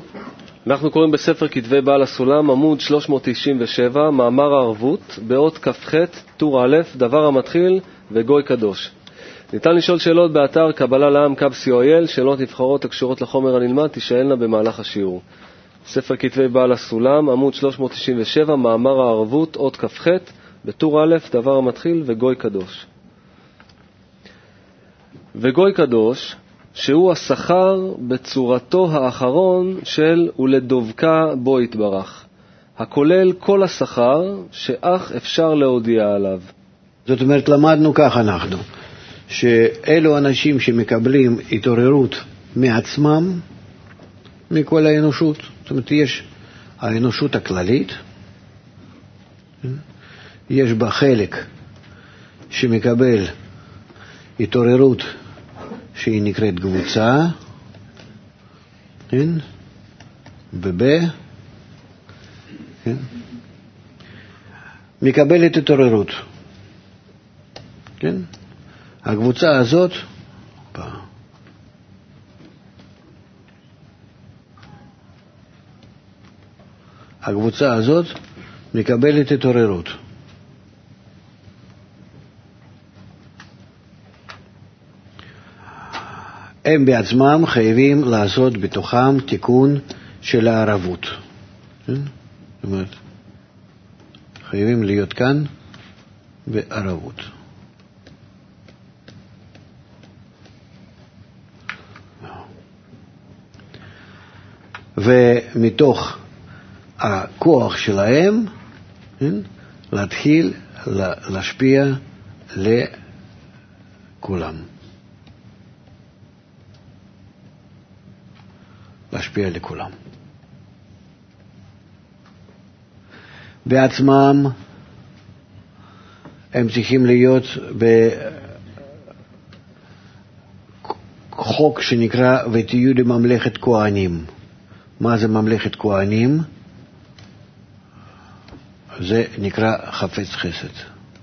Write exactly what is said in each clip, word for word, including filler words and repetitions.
אנחנו קוראים בספר כתבי בעל הסולם, עמוד שלוש מאות תשעים ושבע, מאמר הערבות, באות כ"ח, טור א', דבר המתחיל וגוי קדוש. ניתן לשאול שאלות באתר קבלה לעם קו סי או איי אל, שאלות נבחרות הקשורות לחומר הנלמד תישאלנה במהלך השיעור. ספר כתבי בעל הסולם, עמוד שלוש מאות תשעים ושבע, מאמר הערבות, אות כ"ח, בטור א', דבר המתחיל וגוי קדוש. וגוי קדוש, שהוא השכר בצורתו האחרון של ולדובקה בו יתברך, הכולל כל השכר שאך אפשר להודיע עליו. זאת אומרת, למדנו כך אנחנו, שאלו אנשים שמקבלים התעוררות מעצמם, מכל האנושות. זאת אומרת, יש האנושות הכללית, יש בה חלק שמקבל התעוררות שהיא נקראת קבוצה, כן? בב, כן? מקבלת התעוררות, כן? הקבוצה הזאת, הקבוצה הזאת מקבלת התעוררות. הם בעצמם חייבים לעשות בתוכם תיקון של הערבות. זאת אומרת, חייבים להיות כאן בערבות. ומתוך הכוח שלהם להתחיל להשפיע לכולם. להשפיע לכולם. בעצמם הם צריכים להיות בחוק שנקרא ותהיו לממלכת כהנים. מה זה ממלכת כהנים? זה נקרא חפץ חסד.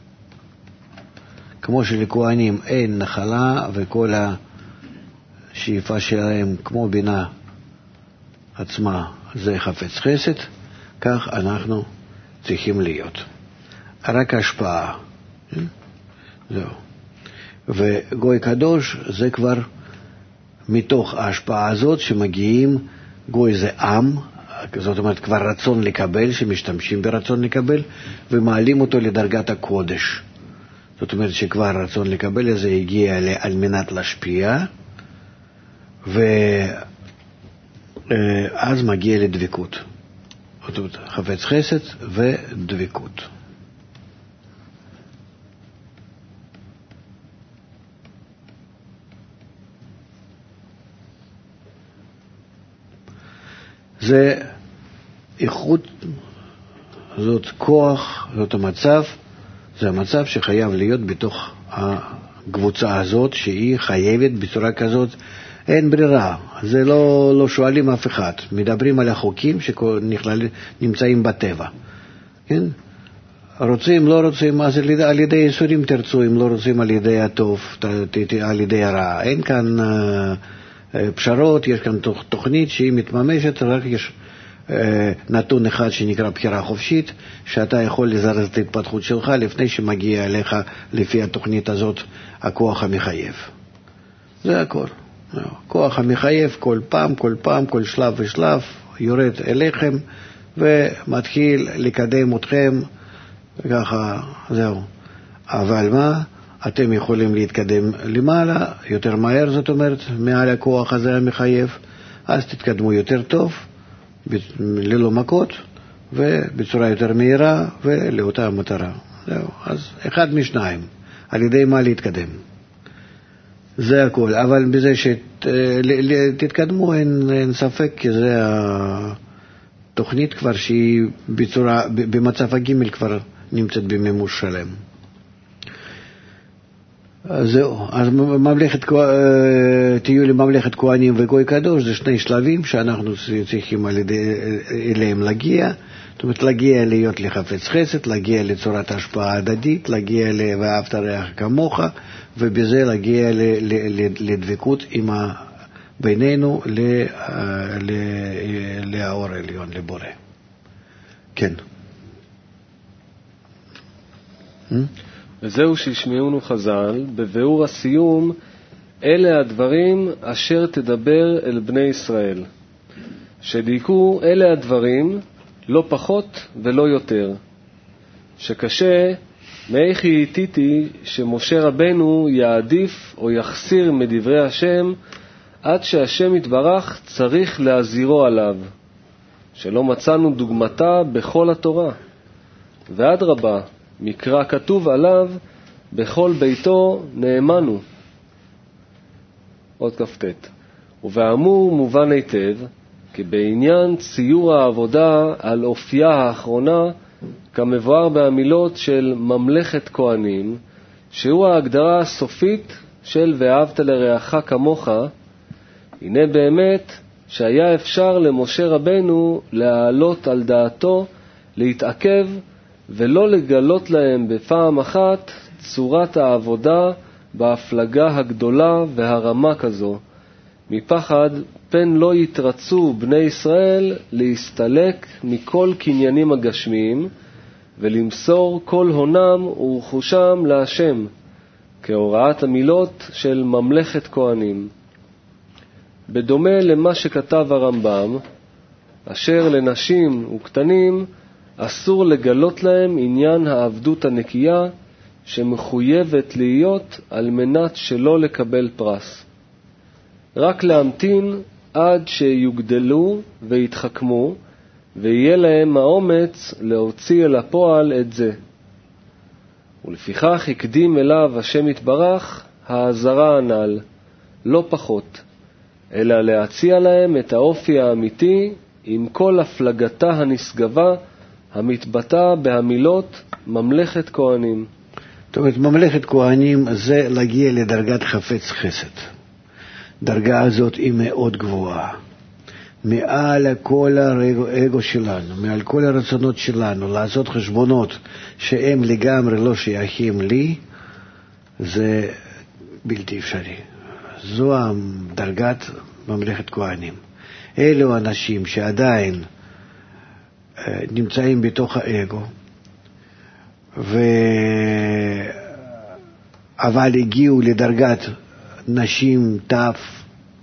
כמו שלכהנים אין נחלה וכל השאיפה שלהם כמו בינה עצמה זה חפץ חסד, כך אנחנו צריכים להיות. רק השפעה. זהו. וגוי קדוש זה כבר מתוך ההשפעה הזאת שמגיעים, גוי זה עם, זאת אומרת כבר רצון לקבל, שמשתמשים ברצון לקבל, ומעלים אותו לדרגת הקודש. זאת אומרת שכבר רצון לקבל הזה הגיע על מנת להשפיע, ו... אז מגיע לדבקות. זאת אומרת, חפץ חסד ודבקות. זה איכות, זאת כוח, זאת המצב, זה המצב שחייב להיות בתוך הקבוצה הזאת, שהיא חייבת בצורה כזאת, אין ברירה, זה לא, לא שואלים אף אחד. מדברים על החוקים שנמצאים בטבע. כן? רוצים, לא רוצים, אז על ידי איסורים תרצו, אם לא רוצים על ידי הטוב, על ידי הרע. אין כאן פשרות, יש כאן תוכנית שהיא מתממשת, רק יש נתון אחד שנקרא בחירה חופשית, שאתה יכול לזרז את ההתפתחות שלך לפני שמגיע אליך לפי התוכנית הזאת הכוח המחייב. זה הכל. כוח המחייב כל פעם, כל פעם, כל שלב ושלב יורד אליכם ומתחיל לקדם אתכם וככה, זהו. אבל מה? אתם יכולים להתקדם למעלה יותר מהר, זאת אומרת, מעל הכוח הזה המחייב, אז תתקדמו יותר טוב, ללא מכות ובצורה יותר מהירה ולאותה מטרה. זהו. אז אחד משניים, על ידי מה להתקדם. זה הכל, אבל בזה שתתקדמו אין, אין ספק, כי זה התוכנית כבר שהיא בצורה, במצב הגימל כבר נמצאת במימוש שלם. זהו, אז ממלכת, תהיו לממלכת כהנים וגוי קדוש, זה שני שלבים שאנחנו צריכים על ידי, אליהם להגיע, זאת אומרת להגיע להיות לחפץ חסד, להגיע לצורת השפעה הדדית, להגיע ואהבת רעך כמוך, ובזה להגיע לדבקות עם בינינו האור העליון לבורא. כן. וזהו שישמעונו חז"ל, בביאור הסיום, אלה הדברים אשר תדבר אל בני ישראל. שדייקו אלה הדברים, לא פחות ולא יותר. שקשה, מאיך יתיתי שמשה רבנו יעדיף או יחסיר מדברי השם, עד שהשם יתברך צריך להזהירו עליו, שלא מצאנו דוגמתה בכל התורה. ועד רבה, מקרא כתוב עליו, בכל ביתו נאמנו. עוד כ"ט. ובאמור מובן היטב, כי בעניין ציור העבודה על אופייה האחרונה, כמבואר במילות של ממלכת כהנים, שהוא ההגדרה הסופית של ואהבת לרעך כמוך, הנה באמת שהיה אפשר למשה רבנו להעלות על דעתו, להתעכב ולא לגלות להם בפעם אחת צורת העבודה בהפלגה הגדולה והרמה כזו, מפחד פן לא יתרצו בני ישראל להסתלק מכל קניינים הגשמיים ולמסור כל הונם ורכושם להשם, כהוראת המילות של ממלכת כהנים. בדומה למה שכתב הרמב"ם, אשר לנשים וקטנים אסור לגלות להם עניין העבדות הנקייה שמחויבת להיות על מנת שלא לקבל פרס. רק להמתין עד שיוגדלו ויתחכמו, ויהיה להם האומץ להוציא אל הפועל את זה. ולפיכך הקדים אליו השם יתברך האזהרה הנ"ל, לא פחות, אלא להציע להם את האופי האמיתי עם כל הפלגתה הנשגבה המתבטא בהמילות ממלכת כהנים. זאת אומרת, ממלכת כהנים זה להגיע לדרגת חפץ חסד. דרגה הזאת היא מאוד גבוהה. מעל כל האגו שלנו, מעל כל הרצונות שלנו, לעשות חשבונות שהם לגמרי לא שייכים לי, זה בלתי אפשרי. זו דרגת ממלכת כהנים. אלו אנשים שעדיין נמצאים בתוך האגו, ו... אבל הגיעו לדרגת נשים טף,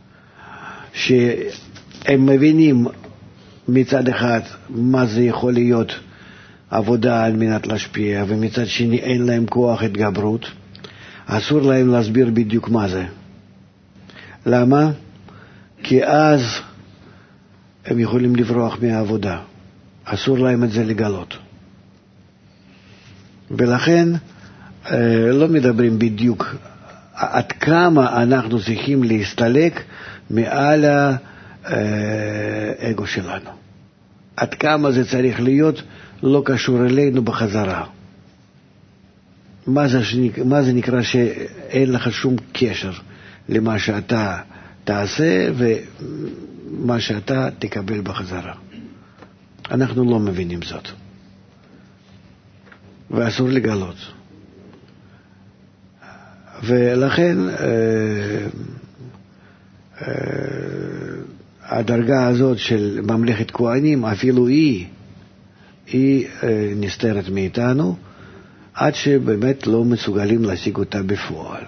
שהם מבינים מצד אחד מה זה יכול להיות עבודה על מנת להשפיע, ומצד שני אין להם כוח התגברות. אסור להם להסביר בדיוק מה זה. למה? כי אז הם יכולים לברוח מהעבודה. אסור להם את זה לגלות. ולכן לא מדברים בדיוק עד כמה אנחנו צריכים להסתלק מעל האגו שלנו. עד כמה זה צריך להיות לא קשור אלינו בחזרה. מה זה, מה זה נקרא שאין לך שום קשר למה שאתה תעשה ומה שאתה תקבל בחזרה. אנחנו לא מבינים זאת. ואסור לגלות. ולכן אה, אה, הדרגה הזאת של ממלכת כהנים, אפילו היא, היא אה, נסתרת מאיתנו, עד שבאמת לא מסוגלים להשיג אותה בפועל.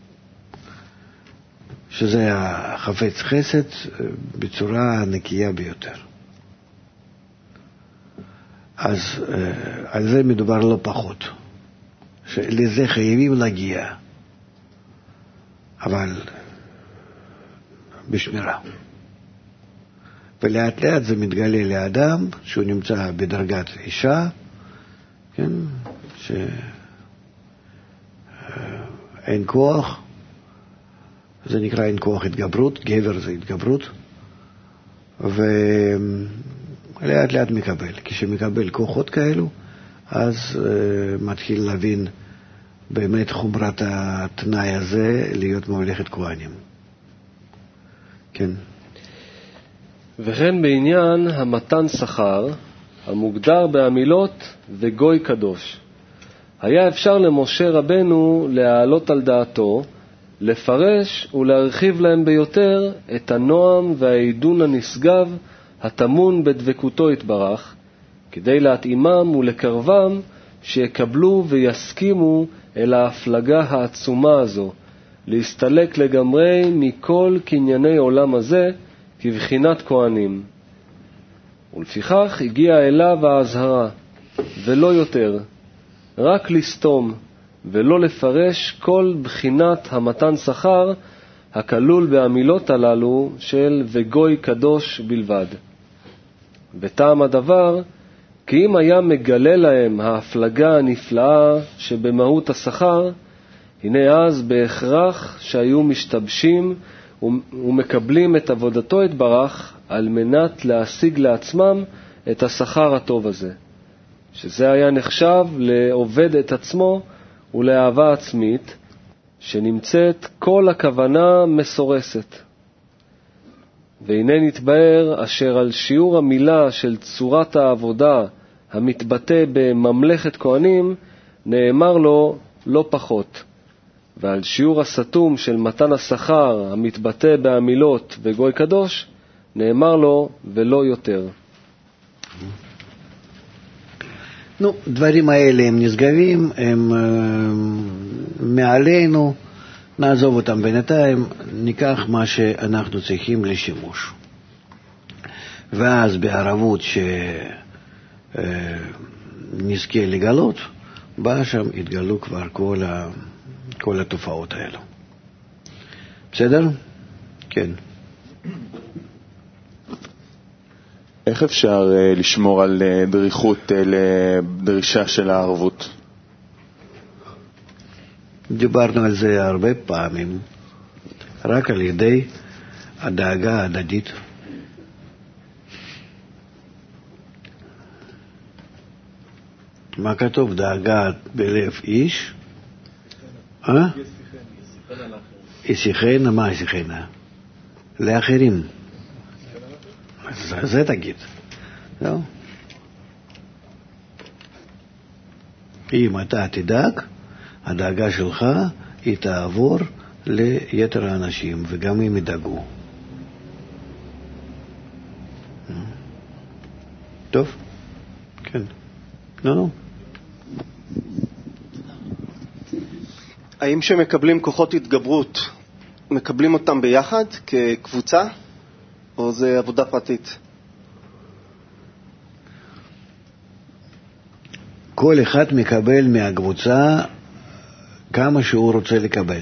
שזה החפץ חסד בצורה נקייה ביותר. אז אה, על זה מדובר לא פחות. שלזה חייבים להגיע. אבל בשמירה. ולאט לאט זה מתגלה לאדם שהוא נמצא בדרגת אישה, כן, שאין כוח, זה נקרא אין כוח התגברות, גבר זה התגברות, ולאט לאט מקבל. כשמקבל כוחות כאלו, אז uh, מתחיל להבין באמת חומרת התנאי הזה להיות ממלכת כהנים. כן. וכן בעניין המתן שכר, המוגדר בהמילות וגוי קדוש. היה אפשר למשה רבנו להעלות על דעתו, לפרש ולהרחיב להם ביותר את הנועם והעידון הנשגב הטמון בדבקותו יתברך, כדי להתאימם ולקרבם שיקבלו ויסכימו אל ההפלגה העצומה הזו, להסתלק לגמרי מכל קנייני עולם הזה כבחינת כהנים. ולפיכך הגיע אליו ההזהרה, ולא יותר, רק לסתום ולא לפרש כל בחינת המתן שכר הכלול בעמילות הללו של וגוי קדוש בלבד. וטעם הדבר, כי אם היה מגלה להם ההפלגה הנפלאה שבמהות השכר, הנה אז בהכרח שהיו משתבשים ומקבלים את עבודתו יתברך על מנת להשיג לעצמם את השכר הטוב הזה, שזה היה נחשב לעובד את עצמו ולאהבה עצמית, שנמצאת כל הכוונה מסורסת. והנה נתבהר אשר על שיעור המילה של צורת העבודה המתבטא בממלכת כהנים נאמר לו לא פחות, ועל שיעור הסתום של מתן השכר המתבטא בעמילות וגוי קדוש נאמר לו ולא יותר. נו, דברים האלה הם נשגבים, הם uh, מעלינו, נעזוב אותם בינתיים, ניקח מה שאנחנו צריכים לשימוש. ואז בערבות שנזכה uh, לגלות, בא שם התגלו כבר כל, ה, כל התופעות האלו. בסדר? כן. איך אפשר uh, לשמור על uh, דריכות uh, לדרישה של הערבות? דיברנו על זה הרבה פעמים, רק על ידי הדאגה ההדדית. מה כתוב? דאגה בלב איש? אה? ישיחנה, מה ישיחנה? לאחרים. זה תגיד. לא? אם אתה תדאג, הדאגה שלך היא תעבור ליתר האנשים, וגם הם ידאגו. טוב? כן. לא, לא. האם שמקבלים כוחות התגברות, מקבלים אותם ביחד כקבוצה, או זה עבודה פרטית? כל אחד מקבל מהקבוצה כמה שהוא רוצה לקבל.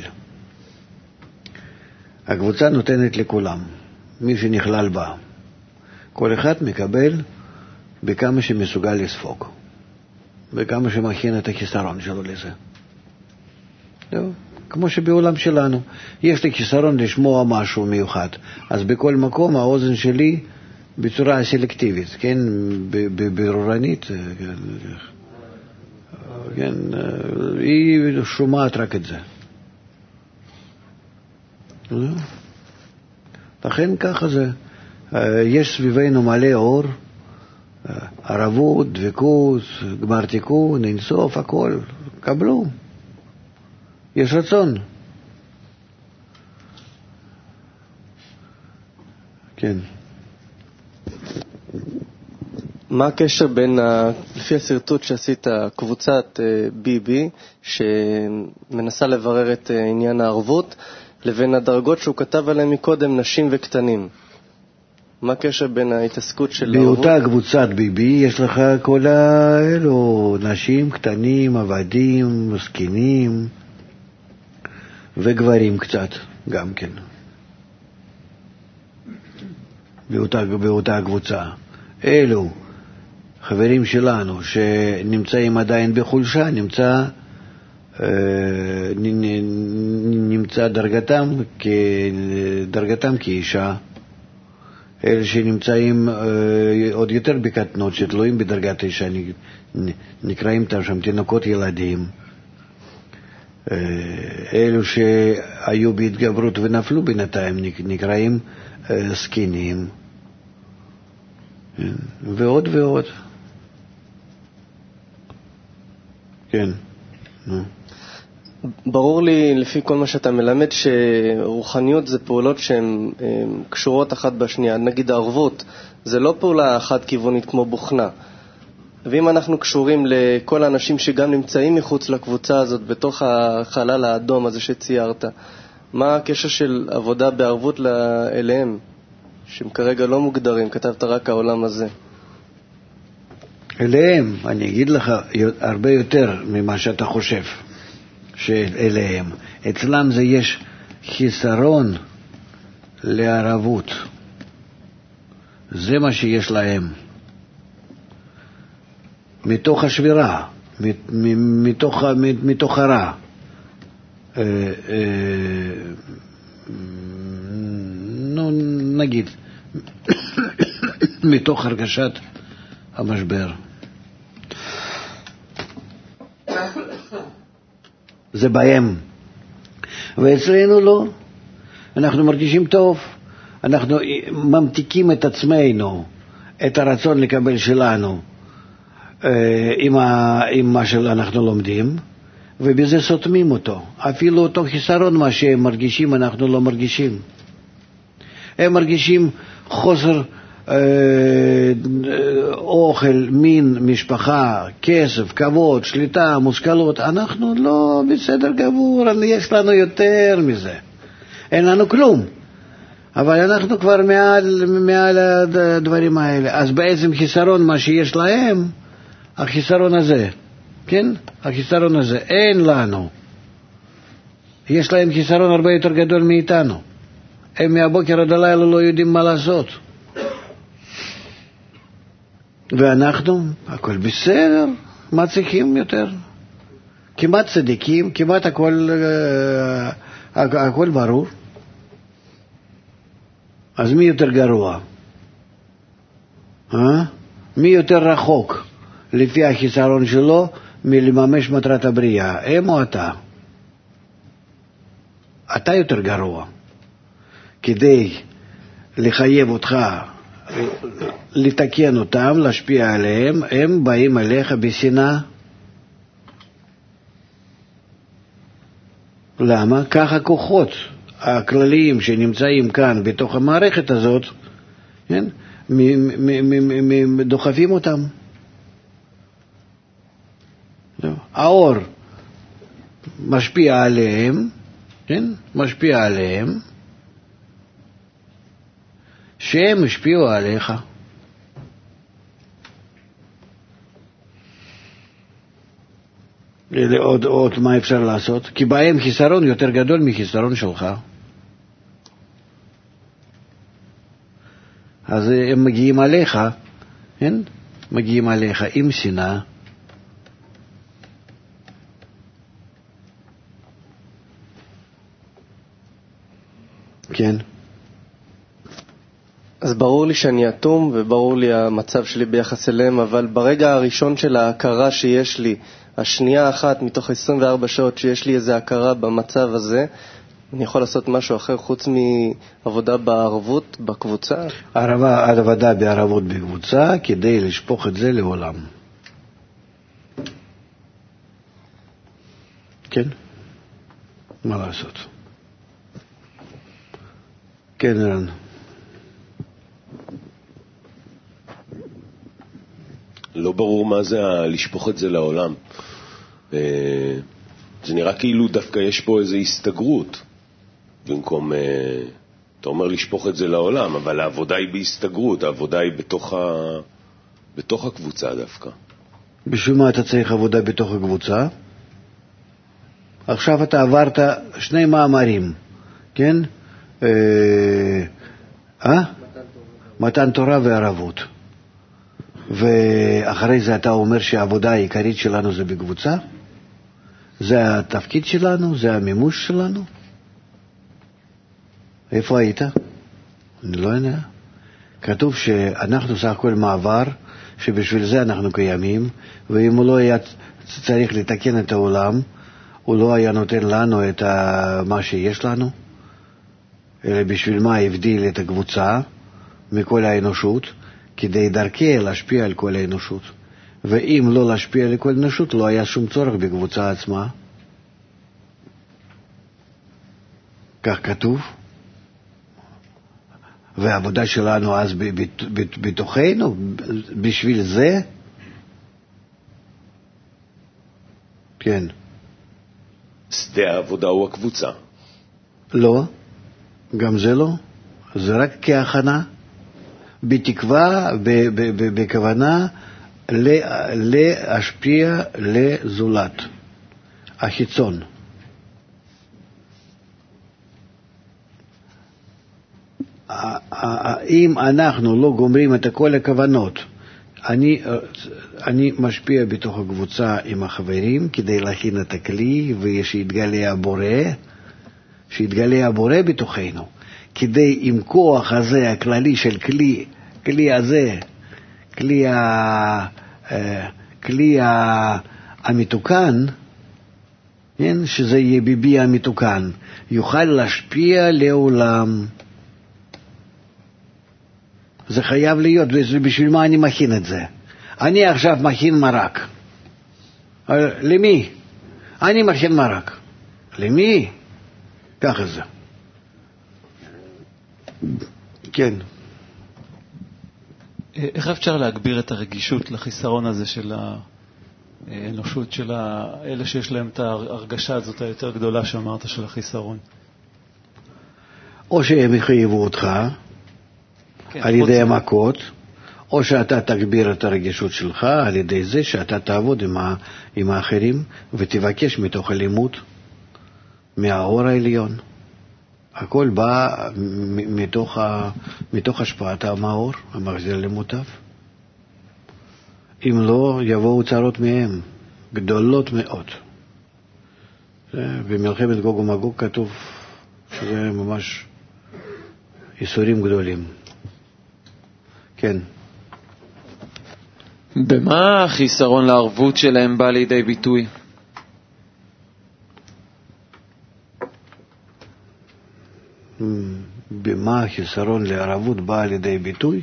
הקבוצה נותנת לכולם, מי שנכלל בה. כל אחד מקבל בכמה שמסוגל לספוג, בכמה שמכין את החיסרון שלו לזה. לא? כמו שבעולם שלנו, יש לי חיסרון לשמוע משהו מיוחד, אז בכל מקום האוזן שלי בצורה סלקטיבית, כן, ברורנית, כן, היא שומעת רק את זה. לכן ככה זה. יש סביבנו מלא אור, ערבות, דבקות, גמר תיקון, אינסוף, הכל. קבלו. יש רצון. כן. מה הקשר בין, ה... לפי הסרטוט שעשית, קבוצת בי בי, שמנסה לברר את עניין הערבות, לבין הדרגות שהוא כתב עליהן מקודם, נשים וקטנים? מה הקשר בין ההתעסקות של הערבות? באותה קבוצת בי בי יש לך כל האלו, נשים, קטנים, עבדים, זקנים, וגברים קצת, גם כן. באותה, באותה קבוצה. אלו חברים שלנו שנמצאים עדיין בחולשה, נמצא, נמצא דרגתם, דרגתם כאישה. אלה שנמצאים עוד יותר בקטנות, שתלויים בדרגת אישה, נקראים שם תינוקות ילדים. אלו שהיו בהתגברות ונפלו בינתיים נקראים סקינים, ועוד ועוד. כן. ברור לי לפי כל מה שאתה מלמד שרוחניות זה פעולות שהן קשורות אחת בשנייה. נגיד הערבות זה לא פעולה אחת כיוונית כמו בוכנה. ואם אנחנו קשורים לכל האנשים שגם נמצאים מחוץ לקבוצה הזאת בתוך החלל האדום הזה שציירת, מה הקשר של עבודה בערבות אליהם שהם כרגע לא מוגדרים? כתבת רק העולם הזה. אליהם, אני אגיד לך הרבה יותר ממה שאתה חושב שאליהם. אצלם זה יש חיסרון לערבות. זה מה שיש להם. מתוך השבירה, מתוך, מתוך הרע. נו, נגיד, מתוך הרגשת המשבר. זה בהם. ואצלנו לא. אנחנו מרגישים טוב. אנחנו ממתיקים את עצמנו, את הרצון לקבל שלנו, עם, ה, עם מה שאנחנו לומדים, ובזה סותמים אותו. אפילו אותו חיסרון מה שהם מרגישים, אנחנו לא מרגישים. הם מרגישים חוסר אה, אוכל, מין, משפחה, כסף, כבוד, שליטה, מושכלות. אנחנו לא בסדר גמור, יש לנו יותר מזה. אין לנו כלום. אבל אנחנו כבר מעל, מעל הדברים האלה. אז בעצם חיסרון מה שיש להם, החיסרון הזה, כן? החיסרון הזה, אין לנו. יש להם חיסרון הרבה יותר גדול מאיתנו. הם מהבוקר עד הלילה לא יודעים מה לעשות. ואנחנו, הכל בסדר, מה צריכים יותר? כמעט צדיקים, כמעט הכל, הכל ברור. אז מי יותר גרוע? אה? מי יותר רחוק לפי החיסרון שלו מלממש מטרת הבריאה? הם או אתה? אתה יותר גרוע. כדי לחייב אותך, לתקן אותם, להשפיע עליהם, הם באים עליך בשנאה. למה? ככה כוחות הכלליים שנמצאים כאן בתוך המערכת הזאת, כן? דוחפים אותם. האור משפיע עליהם, כן? משפיע עליהם, שהם השפיעו עליך. עוד, עוד מה אפשר לעשות? כי בהם חיסרון יותר גדול מחיסרון שלך. אז הם מגיעים עליך, כן? מגיעים עליך עם שנאה. כן. אז ברור לי שאני אטום וברור לי המצב שלי ביחס אליהם, אבל ברגע הראשון של ההכרה שיש לי, השנייה האחת מתוך עשרים וארבע שעות שיש לי איזו הכרה במצב הזה, אני יכול לעשות משהו אחר חוץ מעבודה בערבות, בקבוצה? עבודה בערבות בקבוצה כדי לשפוך את זה לעולם. כן? מה לעשות? כן, רן. לא ברור מה זה לשפוך את זה לעולם. זה נראה כאילו דווקא יש פה איזו הסתגרות. במקום, אתה אומר לשפוך את זה לעולם, אבל העבודה היא בהסתגרות, העבודה היא בתוך, ה... בתוך הקבוצה דווקא. בשביל מה אתה צריך עבודה בתוך הקבוצה? עכשיו אתה עברת שני מאמרים, כן? אה? מתן תורה וערבות. ואחרי זה אתה אומר שהעבודה העיקרית שלנו זה בקבוצה? זה התפקיד שלנו? זה המימוש שלנו? איפה היית? אני לא יודע. כתוב שאנחנו סך הכל מעבר, שבשביל זה אנחנו קיימים, ואם הוא לא היה צריך לתקן את העולם, הוא לא היה נותן לנו את מה שיש לנו, אלא בשביל מה הבדיל את הקבוצה מכל האנושות, כדי דרכי להשפיע על כל האנושות. ואם לא להשפיע על כל האנושות, לא היה שום צורך בקבוצה עצמה. כך כתוב, והעבודה שלנו אז בתוכנו, בשביל זה, כן. שדה העבודה הוא הקבוצה. לא, גם זה לא, זה רק כהכנה, בתקווה, בכוונה, להשפיע לזולת, החיצון. אם אנחנו לא גומרים את כל הכוונות, אני, אני משפיע בתוך הקבוצה עם החברים כדי להכין את הכלי ושיתגלה הבורא, שיתגלה הבורא בתוכנו, כדי עם כוח הזה הכללי של כלי, כלי הזה, כלי, ה, כלי ה, המתוקן, כן? שזה יהיה ביבי המתוקן, יוכל להשפיע לעולם. זה חייב להיות, בשביל מה אני מכין את זה? אני עכשיו מכין מרק. למי? אני מכין מרק. למי? ככה זה. כן. איך אפשר להגביר את הרגישות לחיסרון הזה של האנושות, של אלה שיש להם את ההרגשה הזאת היותר גדולה שאמרת של החיסרון? או שהם יחייבו אותך, כן, על ידי המכות, או שאתה תגביר את הרגישות שלך על ידי זה שאתה תעבוד עם, ה, עם האחרים ותבקש מתוך הלימוד, מהאור העליון. הכל בא מתוך, ה, מתוך השפעת המאור, המחזיר למוטב. אם לא, יבואו צרות מהם, גדולות מאוד. במלחמת גוג ומגוג כתוב שזה ממש איסורים גדולים. כן. במה החיסרון לערבות שלהם בא לידי ביטוי? במה החיסרון לערבות בא לידי ביטוי?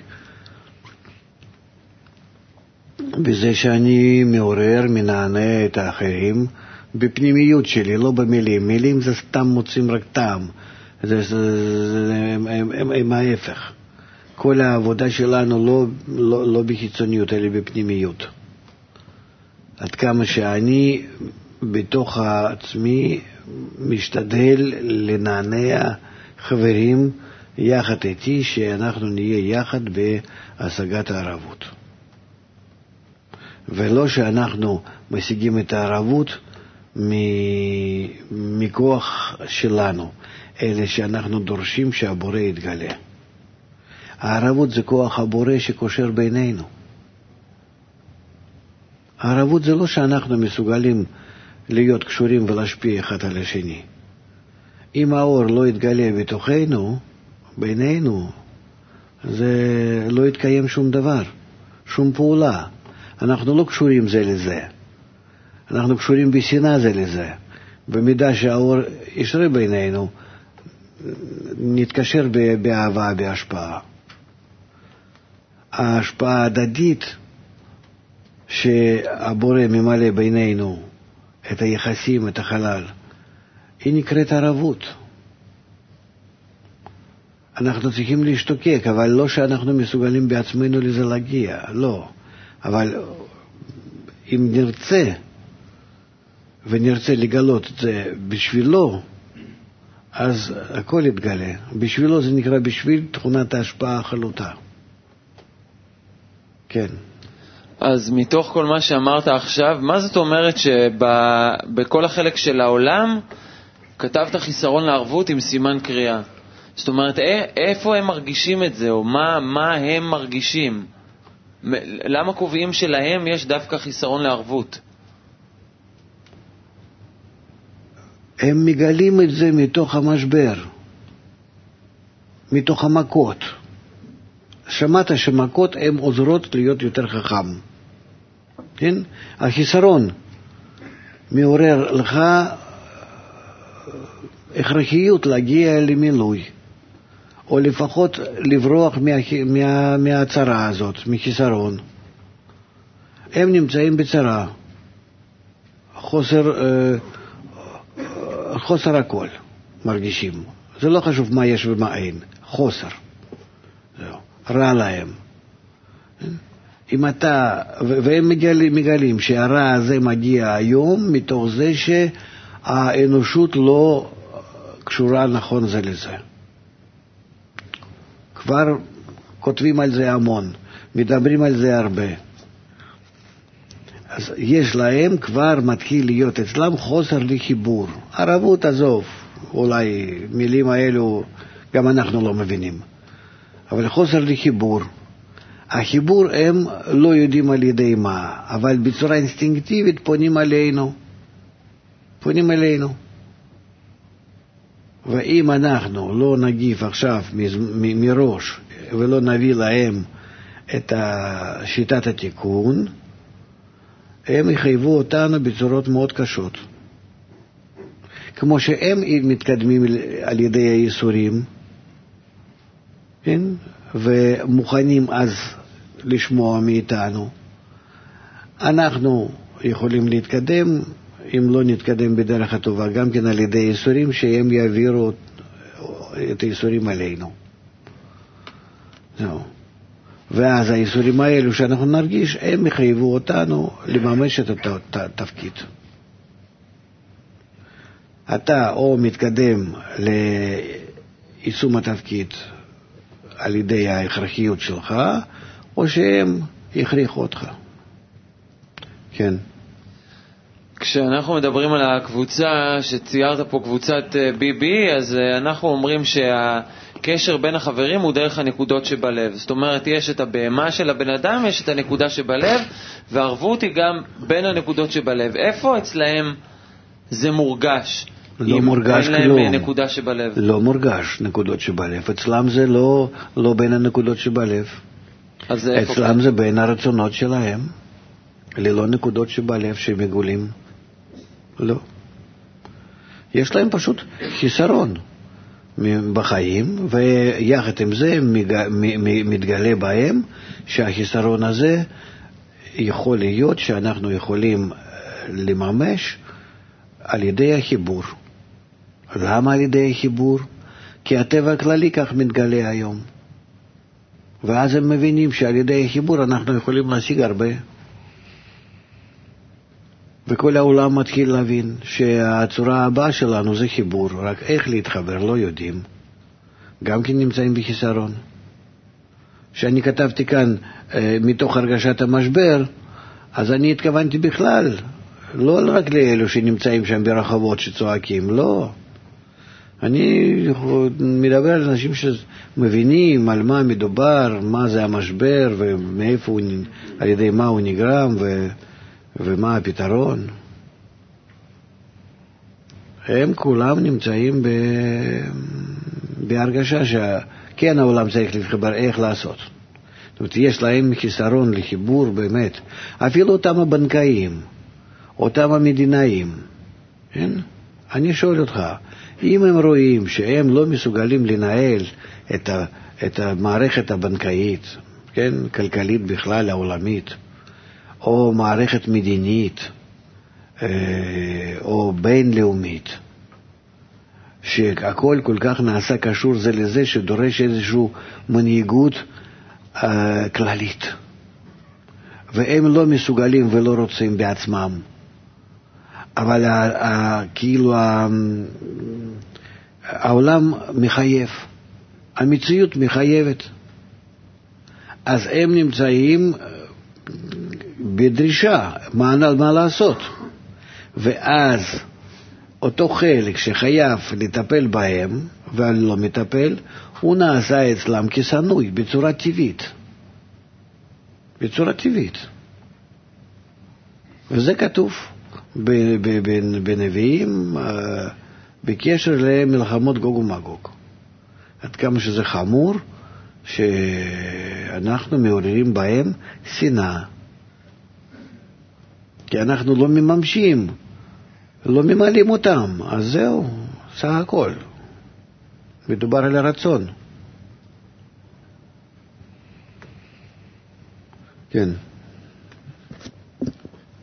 בזה שאני מעורר, מנענה את האחרים בפנימיות שלי, לא במילים. מילים זה סתם מוצאים רק טעם. זה, זה, זה, הם, הם, הם, הם ההפך. כל העבודה שלנו לא, לא, לא בחיצוניות, אלא בפנימיות. עד כמה שאני בתוך עצמי משתדל לנענע חברים יחד איתי, שאנחנו נהיה יחד בהשגת הערבות. ולא שאנחנו משיגים את הערבות מכוח שלנו, אלא שאנחנו דורשים שהבורא יתגלה. הערבות זה כוח הבורא שקושר בינינו. הערבות זה לא שאנחנו מסוגלים להיות קשורים ולהשפיע אחד על השני. אם האור לא יתגלה בתוכנו, בינינו, זה לא יתקיים שום דבר, שום פעולה. אנחנו לא קשורים זה לזה. אנחנו קשורים בשנאה זה לזה. במידה שהאור ישרה בינינו, נתקשר באהבה, בהשפעה. ההשפעה ההדדית שהבורא ממלא בינינו את היחסים, את החלל, היא נקראת ערבות. אנחנו צריכים להשתוקק, אבל לא שאנחנו מסוגלים בעצמנו לזה להגיע, לא. אבל אם נרצה, ונרצה לגלות את זה בשבילו, אז הכל יתגלה. בשבילו זה נקרא בשביל תכונת ההשפעה החלוטה. כן. אז מתוך כל מה שאמרת עכשיו, מה זאת אומרת שבכל החלק של העולם כתבת חיסרון לערבות עם סימן קריאה? זאת אומרת, איפה הם מרגישים את זה, או מה, מה הם מרגישים? למה קובעים שלהם יש דווקא חיסרון לערבות? הם מגלים את זה מתוך המשבר, מתוך המכות. שמעת שמכות הן עוזרות להיות יותר חכם. כן? החיסרון מעורר לך הכרחיות להגיע למילוי, או לפחות לברוח מה, מה, מהצרה הזאת, מחיסרון. הם נמצאים בצרה, חוסר, חוסר הכל מרגישים. זה לא חשוב מה יש ומה אין, חוסר. זהו, רע להם. אם אתה, והם מגלים, מגלים שהרע הזה מגיע היום מתוך זה שהאנושות לא קשורה נכון זה לזה. כבר כותבים על זה המון, מדברים על זה הרבה. אז יש להם, כבר מתחיל להיות אצלם חוסר לחיבור. ערבות עזוב, אולי מילים האלו גם אנחנו לא מבינים. אבל חוסר לחיבור. החיבור הם לא יודעים על ידי מה, אבל בצורה אינסטינקטיבית פונים עלינו. פונים עלינו. ואם אנחנו לא נגיב עכשיו מ- מראש ולא נביא להם את שיטת התיקון, הם יחייבו אותנו בצורות מאוד קשות. כמו שהם מתקדמים על ידי הייסורים, כן? ומוכנים אז לשמוע מאיתנו. אנחנו יכולים להתקדם, אם לא נתקדם בדרך הטובה, גם כן על ידי ייסורים שהם יעבירו את הייסורים עלינו. זהו. ואז הייסורים האלו שאנחנו נרגיש, הם יחייבו אותנו לממש את התפקיד. אתה או מתקדם ליישום התפקיד על ידי ההכרחיות שלך, או שהם יכריחו אותך. כן. כשאנחנו מדברים על הקבוצה שציירת פה, קבוצת בי בי, אז אנחנו אומרים שהקשר בין החברים הוא דרך הנקודות שבלב. זאת אומרת, יש את הבהמה של הבן אדם, יש את הנקודה שבלב, והערבות היא גם בין הנקודות שבלב. איפה אצלהם זה מורגש? לא מורגש כלום. אין להם נקודה שבלב. לא מורגש נקודות שבלב. אצלם זה לא, לא בין הנקודות שבלב. אצלם זה בין הרצונות שלהם. ללא נקודות שבלב שהם מגולים. לא. יש להם פשוט חיסרון בחיים, ויחד עם זה מתגלה בהם שהחיסרון הזה יכול להיות שאנחנו יכולים לממש על ידי החיבור. למה על ידי החיבור? כי הטבע הכללי כך מתגלה היום. ואז הם מבינים שעל ידי החיבור אנחנו יכולים להשיג הרבה. וכל העולם מתחיל להבין שהצורה הבאה שלנו זה חיבור, רק איך להתחבר לא יודעים. גם כן נמצאים בחיסרון. שאני כתבתי כאן אה, מתוך הרגשת המשבר, אז אני התכוונתי בכלל, לא רק לאלו שנמצאים שם ברחובות שצועקים, לא. אני מדבר על אנשים שמבינים על מה מדובר, מה זה המשבר ומאיפה הוא, על ידי מה הוא נגרם ו... ומה הפתרון. הם כולם נמצאים ב... בהרגשה שכן העולם צריך להתחבר, איך לעשות. זאת אומרת, יש להם חיסרון לחיבור באמת. אפילו אותם הבנקאים, אותם המדינאים, כן? אני שואל אותך, אם הם רואים שהם לא מסוגלים לנהל את, ה... את המערכת הבנקאית, כן? כלכלית בכלל, העולמית, או מערכת מדינית, או בינלאומית, שהכל כל כך נעשה קשור זה לזה שדורש איזושהי מנהיגות כללית. והם לא מסוגלים ולא רוצים בעצמם. אבל כאילו העולם מחייב, המציאות מחייבת. אז הם נמצאים בדרישה, מה, מה לעשות. ואז אותו חלק שחייב לטפל בהם, ולא מטפל, הוא נעשה אצלם כסנוי, בצורה טבעית. בצורה טבעית. וזה כתוב בנביאים, בקשר למלחמות גוג ומגוג. עד כמה שזה חמור, שאנחנו מעוררים בהם שנאה. כי אנחנו לא מממשים, לא ממלאים אותם, אז זהו, סך הכל. מדובר על הרצון.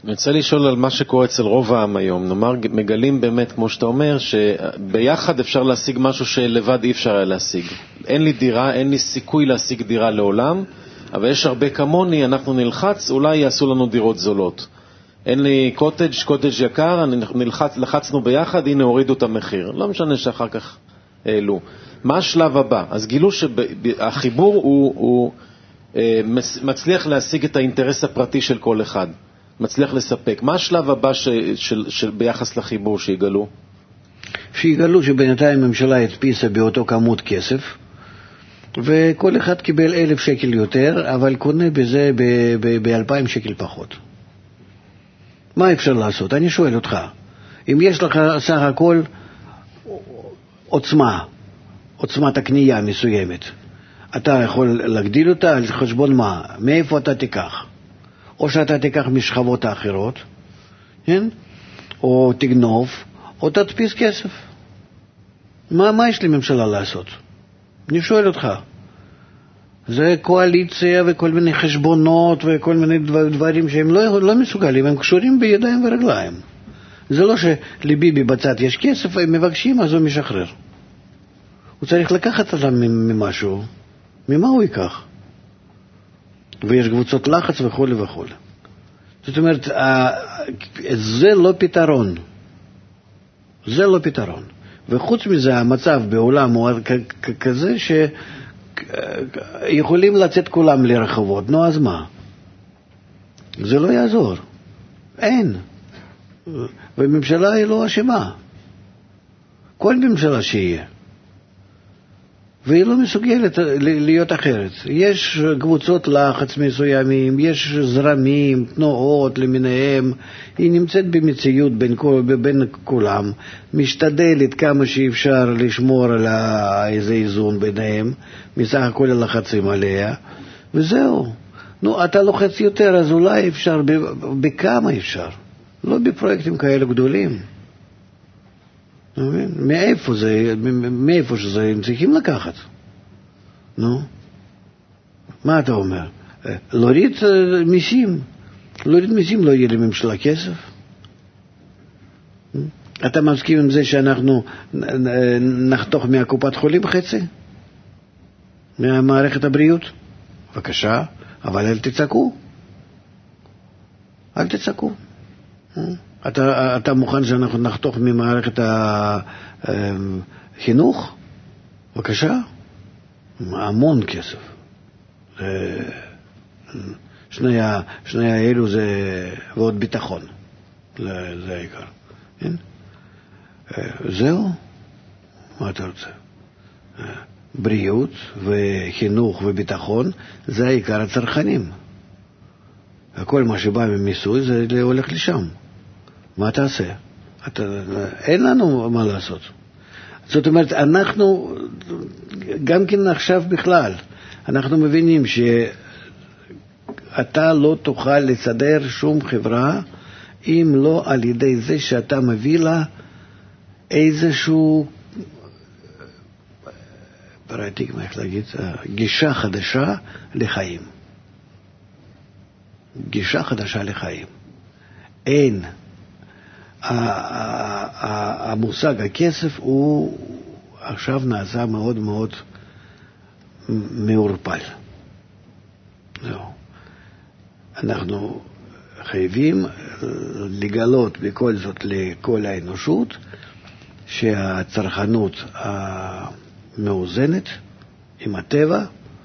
אני רוצה לשאול על מה שקורה אצל רוב העם היום. נאמר, מגלים באמת, כמו שאתה אומר, שביחד אפשר להשיג משהו שלבד אי אפשר היה להשיג. אין לי דירה, אין לי סיכוי להשיג דירה לעולם, אבל יש הרבה כמוני, אנחנו נלחץ, אולי יעשו לנו דירות זולות. אין לי קוטג', קוטג' יקר, נלחץ, לחצנו ביחד, הנה הורידו את המחיר. לא משנה שאחר כך העלו. מה השלב הבא? אז גילו שהחיבור הוא, הוא מצליח להשיג את האינטרס הפרטי של כל אחד. מצליח לספק. מה השלב הבא ש, של, של, ביחס לחיבור שיגלו? שיגלו שבינתיים הממשלה הדפיסה באותו כמות כסף, וכל אחד קיבל אלף שקל יותר, אבל קונה בזה באלפיים שקל פחות. מה אפשר לעשות? אני שואל אותך, אם יש לך סך הכל עוצמה, עוצמת הקנייה מסוימת, אתה יכול להגדיל אותה על חשבון מה? מאיפה אתה תיקח? או שאתה תיקח משכבות האחרות, כן? או תגנוב, או תדפיס כסף. מה, מה יש לממשלה לעשות? אני שואל אותך. זה קואליציה וכל מיני חשבונות וכל מיני דברים שהם לא, לא מסוגלים, הם קשורים בידיים ורגליים. זה לא שלביבי בצד יש כסף, הם מבקשים, אז הוא משחרר. הוא צריך לקחת אותם ממשהו. ממה הוא ייקח? ויש קבוצות לחץ וכו' וכו'. זאת אומרת, זה לא פתרון. זה לא פתרון. וחוץ מזה, המצב בעולם הוא כזה שיכולים לצאת כולם לרחובות. נו, אז מה? זה לא יעזור. אין. וממשלה היא לא אשמה. כל ממשלה שיהיה. והיא לא מסוגלת להיות אחרת. יש קבוצות לחץ מסוימים, יש זרמים, תנועות למיניהם, היא נמצאת במציאות בין, כל, בין כולם, משתדלת כמה שאפשר לשמור על איזה איזון ביניהם, מסך הכל הלחצים עליה, וזהו. נו, אתה לוחץ יותר, אז אולי אפשר, בכמה אפשר, לא בפרויקטים כאלה גדולים. מאיפה זה, מאיפה שזה, הם צריכים לקחת. נו, מה אתה אומר? להוריד מיסים. להוריד מיסים לא יהיה לממשלה כסף. אתה מסכים עם זה שאנחנו נחתוך מהקופת חולים חצי? מהמערכת הבריאות? בבקשה, אבל אל תצעקו. אל תצעקו. אתה, אתה מוכן שאנחנו נחתוך ממערכת החינוך? בבקשה. המון כסף. שני, שני האלו זה ועוד ביטחון. זה העיקר. כן? זהו. מה אתה רוצה? בריאות וחינוך וביטחון זה העיקר הצרכנים. כל מה שבא ממיסוי זה הולך לשם. מה תעשה? אתה, אין לנו מה לעשות. זאת אומרת, אנחנו, גם כן עכשיו בכלל, אנחנו מבינים שאתה לא תוכל לסדר שום חברה, אם לא על ידי זה שאתה מביא לה איזשהו, פרדיגמה, איך להגיד, גישה חדשה לחיים. גישה חדשה לחיים. אין. המושג הכסף הוא עכשיו נעשה מאוד מאוד מעורפל. זהו. אנחנו חייבים לגלות בכל זאת לכל האנושות שהצרכנות המאוזנת עם הטבע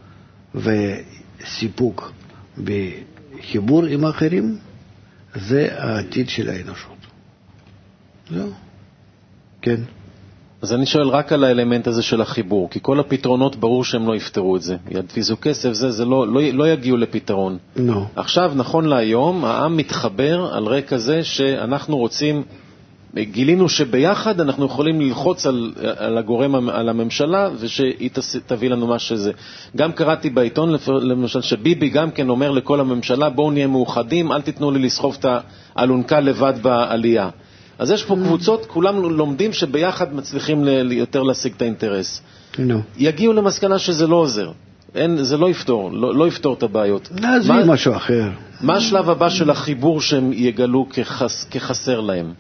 וסיפוק בחיבור עם האחרים זה העתיד של האנושות. זהו. כן. אז אני שואל רק על האלמנט הזה של החיבור, כי כל הפתרונות ברור שהם לא יפתרו את זה. ידפיסו כסף, זה, זה לא, לא, לא יגיעו לפתרון. No. עכשיו, נכון להיום, העם מתחבר על רקע זה שאנחנו רוצים, גילינו שביחד אנחנו יכולים ללחוץ על, על הגורם, על הממשלה, ושהיא תביא לנו מה שזה. גם קראתי בעיתון, למשל, שביבי גם כן אומר לכל הממשלה, בואו נהיה מאוחדים, אל תיתנו לי לסחוב את האלונקה לבד בעלייה. אז יש פה קבוצות, כולם לומדים שביחד מצליחים יותר להשיג את האינטרס. No. יגיעו למסקנה שזה לא עוזר. אין, זה לא יפתור, לא, לא יפתור את הבעיות. נעזבי משהו אחר. מה השלב הבא של החיבור שהם יגלו כחס, כחסר להם?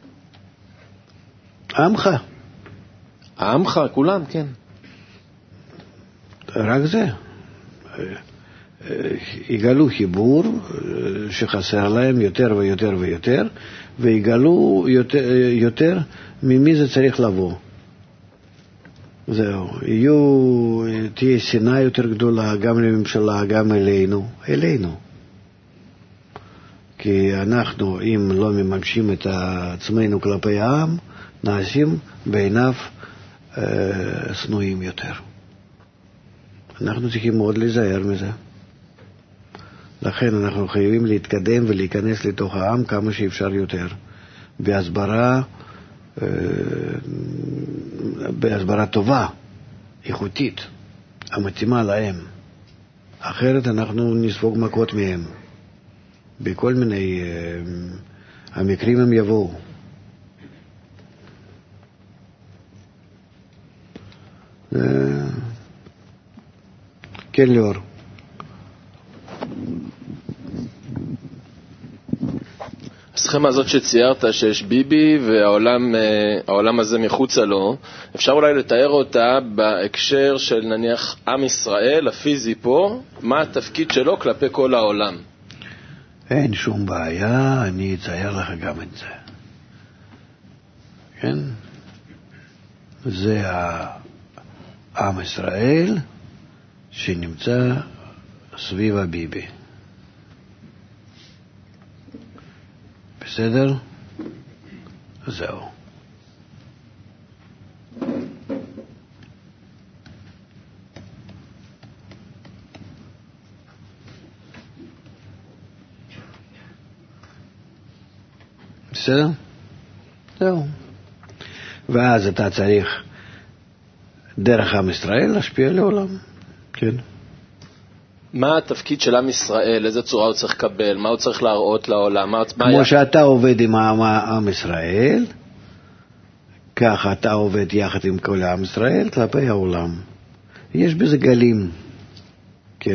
עמך. העמך, כולם, כן. רק זה. יגלו חיבור שחסר להם יותר ויותר ויותר, ויגלו יותר, יותר ממי זה צריך לבוא. זהו. יהיו, תהיה שנאה יותר גדולה גם לממשלה, גם אלינו. אלינו. כי אנחנו, אם לא מממשים את עצמנו כלפי העם, נעשים בעיניו אה, שנואים יותר. אנחנו צריכים מאוד להיזהר מזה. לכן אנחנו חייבים להתקדם ולהיכנס לתוך העם כמה שאפשר יותר. בהסברה, אה, בהסברה טובה, איכותית, המתאימה להם. אחרת אנחנו נספוג מכות מהם. בכל מיני אה, המקרים הם יבואו. אה, כן, ליאור. הסכמה הזאת שציירת שיש ביבי והעולם העולם הזה מחוצה לו, אפשר אולי לתאר אותה בהקשר של נניח עם ישראל, הפיזי פה, מה התפקיד שלו כלפי כל העולם? אין שום בעיה, אני אצייר לך גם את זה. כן? זה העם ישראל שנמצא סביב הביבי. בסדר? זהו. בסדר? זהו. ואז אתה צריך דרך עם ישראל להשפיע לעולם. כן. מה התפקיד של עם ישראל? איזה צורה הוא צריך לקבל? מה הוא צריך להראות לעולם? מה, כמו מה שאתה עובד עם עם ישראל, ככה אתה עובד יחד עם כל עם ישראל כלפי העולם. יש בזה גלים. כן.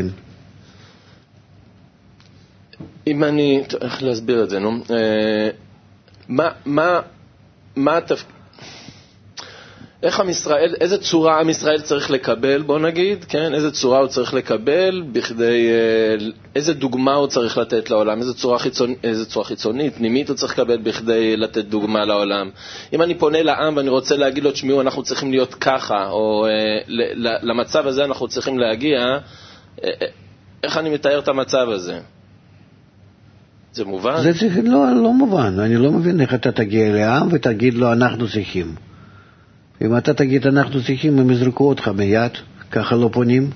אם אני... איך להסביר את זה, נו? מה, מה, מה התפקיד? איך עם ישראל, איזה צורה עם ישראל צריך לקבל, בוא נגיד, כן? איזה צורה הוא צריך לקבל, בכדי, איזה דוגמה הוא צריך לתת לעולם, איזה צורה חיצונית, איזה צורה חיצונית, פנימית הוא צריך לקבל בכדי לתת דוגמה לעולם. אם אני פונה לעם ואני רוצה להגיד לו, תשמעו, אנחנו צריכים להיות ככה, או למצב הזה אנחנו צריכים להגיע, איך אני מתאר את המצב הזה? זה מובן? זה צריך, לא, לא מובן. אני לא מבין איך אתה תגיע לעם ותגיד לו, אנחנו צריכים. אם אתה תגיד אנחנו צריכים, הם יזרקו אותך מיד, ככה לא פונים.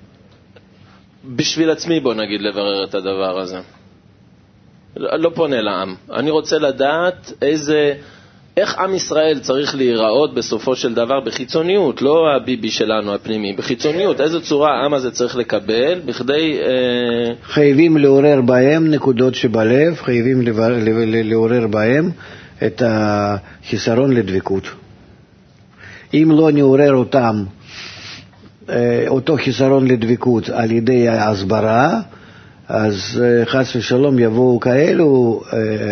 בשביל עצמי בוא נגיד לברר את הדבר הזה. לא פונה לעם. אני רוצה לדעת איזה, איך עם ישראל צריך להיראות בסופו של דבר בחיצוניות, לא הביבי שלנו הפנימי, בחיצוניות, איזה צורה העם הזה צריך לקבל בכדי... אה... חייבים לעורר בהם נקודות שבלב, חייבים לעורר בהם את החיסרון לדבקות. אם לא נעורר אותם, אותו חיסרון לדבקות על ידי ההסברה, אז חס ושלום יבואו כאלו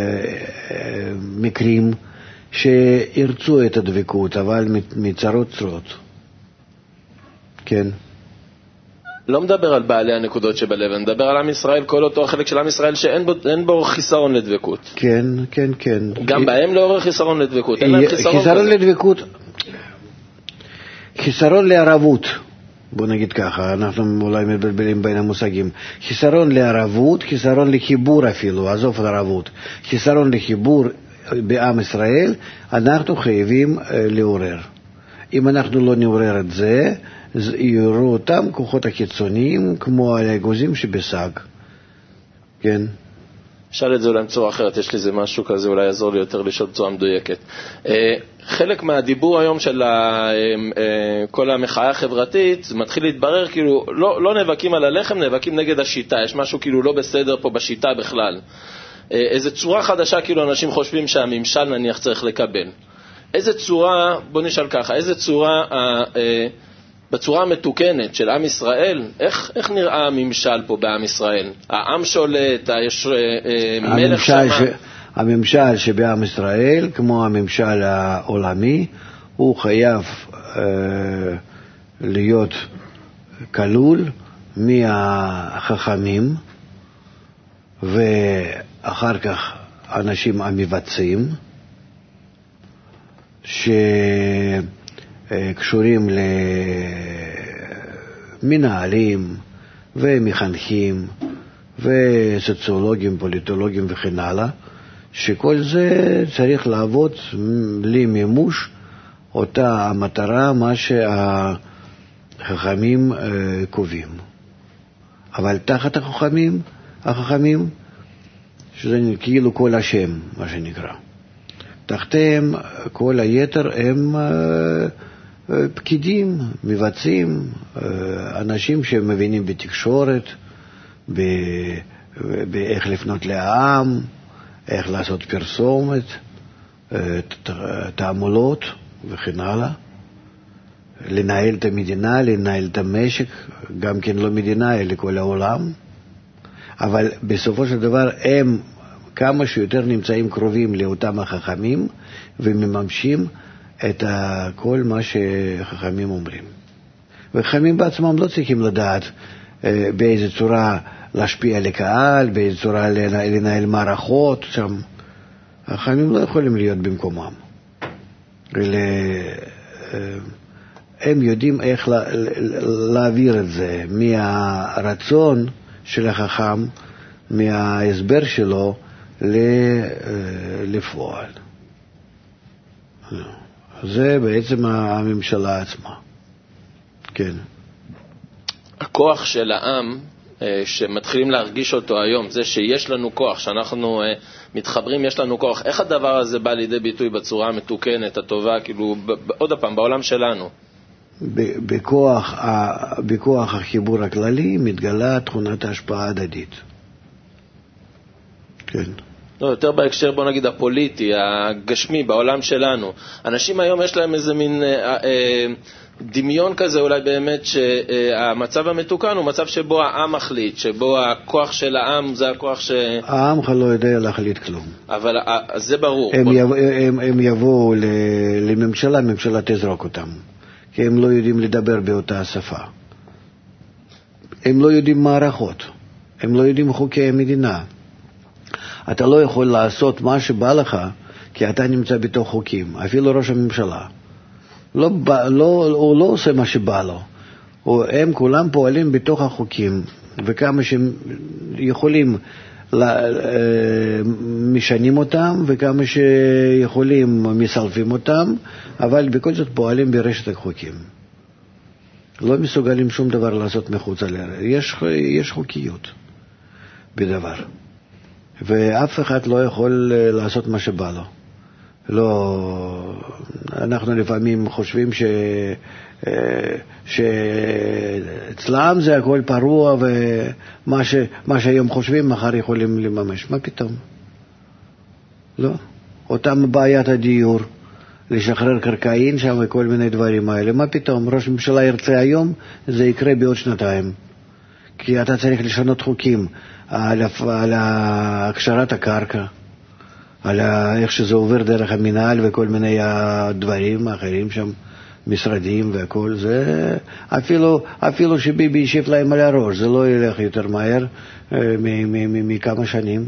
מקרים שירצו את הדבקות, אבל מצרות צרות. כן. לא מדבר על בעלי הנקודות שבלב, אני מדבר על עם ישראל, כל אותו החלק של עם ישראל שאין בו, אין בו חיסרון לדבקות. כן, כן, כן. גם בהם לא עורר חיסרון לדבקות, אין להם חיסרון, חיסרון לדבקות, חיסרון לערבות, בוא נגיד ככה, אנחנו אולי מבלבלים בין המושגים. חיסרון לערבות, חיסרון לחיבור אפילו, עזוב לערבות. חיסרון לחיבור בעם ישראל, אנחנו חייבים לעורר. אם אנחנו לא נעורר את זה, יראו אותם כוחות החיצוניים כמו האגוזים שבשק. כן. שאל את זה אולי בצורה אחרת, יש לי זה משהו כזה, אולי יעזור לי יותר לשאול בצורה מדויקת. חלק מהדיבור היום של כל המחאה החברתית, זה מתחיל להתברר כאילו, לא, לא נאבקים על הלחם, נאבקים נגד השיטה, יש משהו כאילו לא בסדר פה בשיטה בכלל. איזו צורה חדשה כאילו אנשים חושבים שהממשל נניח צריך לקבל. איזה צורה, בוא נשאל ככה, איזה צורה בצורה המתוקנת של עם ישראל, איך, איך נראה הממשל פה בעם ישראל? העם שולט, יש אה, מלך שמה? ש... הממשל שבעם ישראל, כמו הממשל העולמי, הוא חייב אה, להיות כלול מהחכמים, ואחר כך אנשים המבצעים, שקשורים למנהלים ומחנכים וסוציולוגים, פוליטולוגים וכן הלאה, שכל זה צריך לעבוד למימוש אותה המטרה, מה שהחכמים קובעים. אבל תחת החכמים, החכמים, שזה כאילו כל השם, מה שנקרא. תחתיהם כל היתר הם פקידים, מבצעים, אנשים שמבינים בתקשורת, באיך לפנות לעם, איך לעשות פרסומת, תעמולות וכן הלאה. לנהל את המדינה, לנהל את המשק, גם כן לא מדינה, אלא כל העולם. אבל בסופו של דבר הם כמה שיותר נמצאים קרובים לאותם החכמים ומממשים את כל מה שחכמים אומרים. וחכמים בעצמם לא צריכים לדעת באיזה צורה להשפיע על הקהל, באיזה צורה לנהל מערכות שם. החכמים לא יכולים להיות במקומם. הם יודעים איך להעביר את זה מהרצון של החכם, מההסבר שלו לפועל. זה בעצם הממשלה עצמה. כן. הכוח של העם שמתחילים להרגיש אותו היום, זה שיש לנו כוח, שאנחנו מתחברים, יש לנו כוח. איך הדבר הזה בא לידי ביטוי בצורה המתוקנת, הטובה, כאילו, עוד הפעם, בעולם שלנו? בכוח, בכוח החיבור הכללי מתגלה תכונת ההשפעה ההדדית. כן. לא, יותר בהקשר, בוא נגיד, הפוליטי, הגשמי, בעולם שלנו. אנשים היום יש להם איזה מין אה, אה, דמיון כזה, אולי באמת שהמצב המתוקן הוא מצב שבו העם מחליט, שבו הכוח של העם זה הכוח ש... העם לא יודע להחליט כלום. אבל זה ברור. הם, יבוא, הם, הם יבואו לממשלה, ממשלה תזרוק אותם. כי הם לא יודעים לדבר באותה שפה. הם לא יודעים מערכות. הם לא יודעים חוקי המדינה. אתה לא יכול לעשות מה שבא לך, כי אתה נמצא בתוך חוקים. אפילו ראש הממשלה. לא, לא, הוא לא עושה מה שבא לו. הם כולם פועלים בתוך החוקים, וכמה שהם יכולים משנים אותם, וכמה שיכולים מסלפים אותם, אבל בכל זאת פועלים ברשת החוקים. לא מסוגלים שום דבר לעשות מחוץ עליה. יש, יש חוקיות בדבר. ואף אחד לא יכול לעשות מה שבא לו. לא, אנחנו לפעמים חושבים ש, שאצלם זה הכל פרוע, ומה ש, מה שהיום חושבים מחר יכולים לממש. מה פתאום? לא. אותם בעיית הדיור, לשחרר קרקעין שם וכל מיני דברים האלה. מה פתאום? ראש ממשלה ירצה היום, זה יקרה בעוד שנתיים. כי אתה צריך לשנות חוקים על, על הקשרת הקרקע, על איך שזה עובר דרך המנהל וכל מיני הדברים האחרים שם, משרדים והכל. זה אפילו, אפילו שביבי ישב להם על הראש, זה לא ילך יותר מהר מכמה שנים.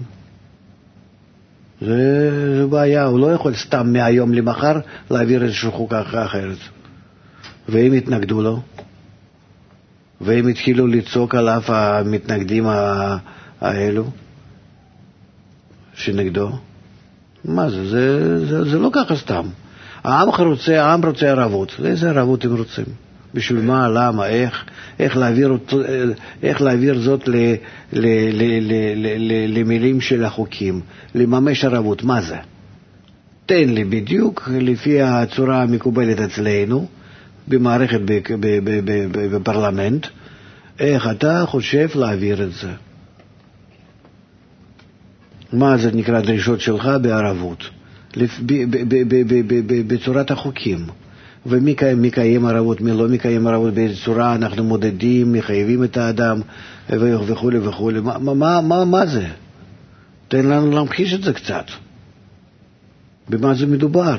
זה, זה בעיה, הוא לא יכול סתם מהיום למחר להעביר איזושהי חוקה אחרת. והם התנגדו לו, והם התחילו לצעוק עליו המתנגדים האלו שנגדו. מה זה? זה, זה, זה לא ככה סתם. העם רוצה, העם רוצה ערבות. איזה ערבות הם רוצים? בשביל מה, למה, איך, איך להעביר, איך להעביר זאת ל, ל, ל, ל, ל, ל, למילים של החוקים, לממש ערבות. מה זה? תן לי בדיוק לפי הצורה המקובלת אצלנו, במערכת בפרלמנט, איך אתה חושב להעביר את זה. מה זה נקרא דרישות שלך בערבות? בצורת החוקים. ומי מקיים ערבות, מי לא מקיים ערבות, באיזו צורה אנחנו מודדים, מחייבים את האדם וכו' וכו'. מה, מה, מה, מה זה? תן לנו להמחיש את זה קצת. במה זה מדובר?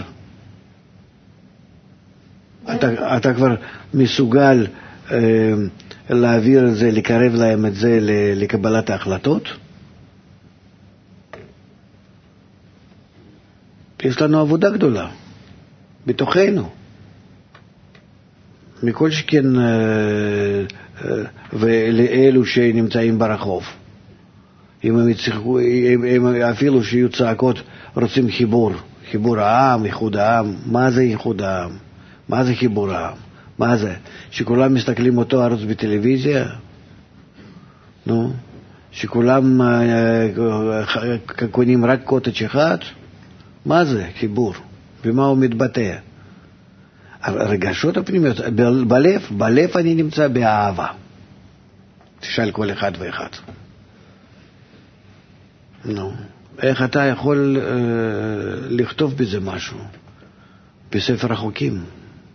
אתה, אתה כבר מסוגל אה, להעביר את זה, לקרב להם את זה לקבלת ההחלטות? יש לנו עבודה גדולה בתוכנו. מכל שכן ולאלו שנמצאים ברחוב. אם הם יצחקו, אפילו שיהיו צעקות, רוצים חיבור, חיבור העם, איחוד העם. מה זה איחוד העם? מה זה חיבור העם? מה זה? שכולם מסתכלים אותו ערוץ בטלוויזיה? נו, שכולם קונים רק קוטג' אחד? מה זה חיבור? במה הוא מתבטא? הרגשות הפנימיות, בלב, בלב אני נמצא באהבה. תשאל כל אחד ואחד. נו, איך אתה יכול אה, לכתוב בזה משהו? בספר החוקים.